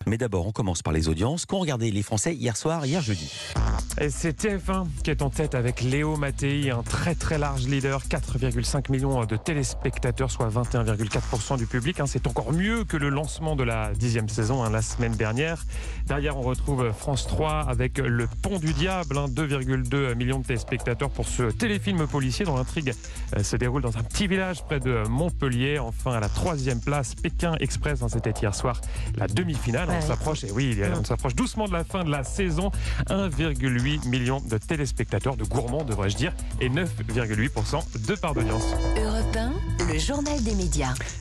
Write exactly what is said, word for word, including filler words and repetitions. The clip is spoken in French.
Mais d'abord, on commence par les audiences qu'ont regardé les Français hier soir, hier jeudi. Et c'est T F un qui est en tête avec Léo Mattei, un très très large leader, quatre virgule cinq millions de téléspectateurs, soit vingt et un virgule quatre pour cent du public. C'est encore mieux que le lancement de la dixième saison la semaine dernière. Derrière, on retrouve France trois avec Le Pont du Diable, deux virgule deux millions de téléspectateurs pour ce téléfilm policier dont l'intrigue se déroule dans un petit village près de Montpellier. Enfin, à la troisième place, Pékin Express, c'était hier soir la demi-finale. On s'approche, et oui, on s'approche doucement de la fin de la saison. un virgule huit million de téléspectateurs, de gourmands devrais-je dire, et neuf virgule huit pour cent de part d'audience. Europe un, le journal des médias.